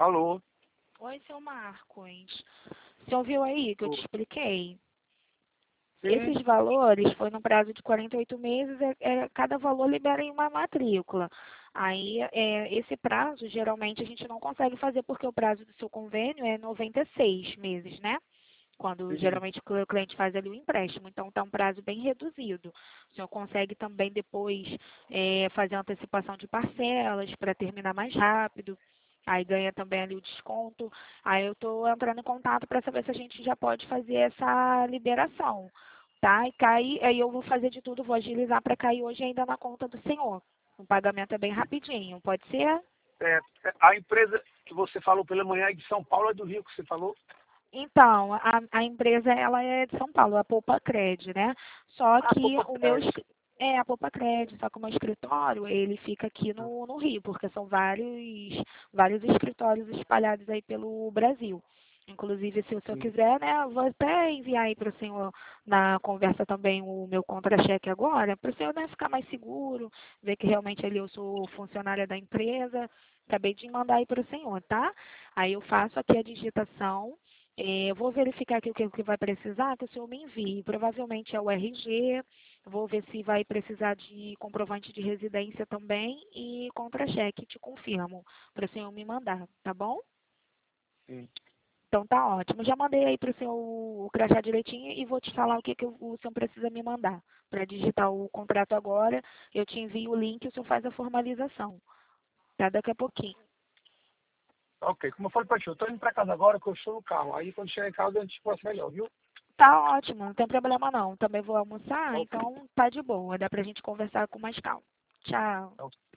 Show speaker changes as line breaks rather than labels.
Alô?
Oi, seu Marcos. Você ouviu aí que eu te expliquei?
Sim.
Esses valores foi no prazo de 48 meses, cada valor libera em uma matrícula. Aí, esse prazo, geralmente, a gente não consegue fazer porque o prazo do seu convênio é 96 meses, né? Quando
Sim.
geralmente o cliente faz ali o empréstimo. Então, está um prazo bem reduzido. O senhor consegue também depois fazer antecipação de parcelas para terminar mais rápido. Aí ganha também ali o desconto. Aí eu estou entrando em contato para saber se a gente já pode fazer essa liberação, tá? E aí eu vou fazer de tudo, vou agilizar para cair hoje ainda na conta do senhor. O pagamento é bem rapidinho, pode ser?
A empresa que você falou pela manhã é de São Paulo, é do Rio que você falou?
Então, a empresa ela é de São Paulo, a Poupa Cred, né? Só
Ah,
que
Poupa
o meu
Crédito.
é a Poupa Cred, só que o meu escritório, ele fica aqui no Rio, porque são vários escritórios espalhados aí pelo Brasil. Inclusive, se o senhor
Sim.
quiser, né, eu vou até enviar aí para o senhor na conversa também o meu contra-cheque agora, para o senhor, né, ficar mais seguro, ver que realmente ali eu sou funcionária da empresa. Acabei de mandar aí para o senhor, tá? Aí eu faço aqui a digitação. Eu vou verificar aqui o que vai precisar, que o senhor me envie. Provavelmente é o RG, vou ver se vai precisar de comprovante de residência também e contra-cheque, te confirmo, para o senhor me mandar, tá bom?
Sim.
Então tá ótimo. Já mandei aí para o senhor o crachá direitinho e vou te falar o que o senhor precisa me mandar. Para digitar o contrato agora, eu te envio o link e o senhor faz a formalização. Tá? Daqui a pouquinho.
Ok, como eu falei pra ti, eu tô indo pra casa agora que eu estou no carro. Aí quando chegar em casa a gente conversa melhor, viu?
Tá ótimo, não tem problema não. Também vou almoçar,
Ok.
então tá de boa. Dá pra gente conversar com mais calma. Tchau.
Ok.